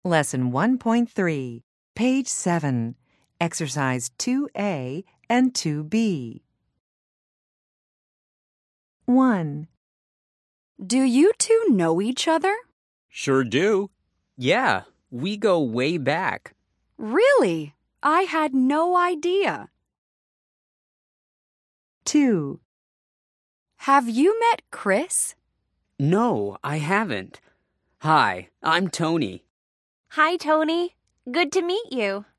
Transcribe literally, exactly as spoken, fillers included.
Lesson one point three, page seven, Exercise two A and two B. one. Do you two know each other? Sure do. Yeah, we go way back. Really? I had no idea. two. Have you met Chris? No, I haven't. Hi, I'm Tony. Hi, Tony. Good to meet you.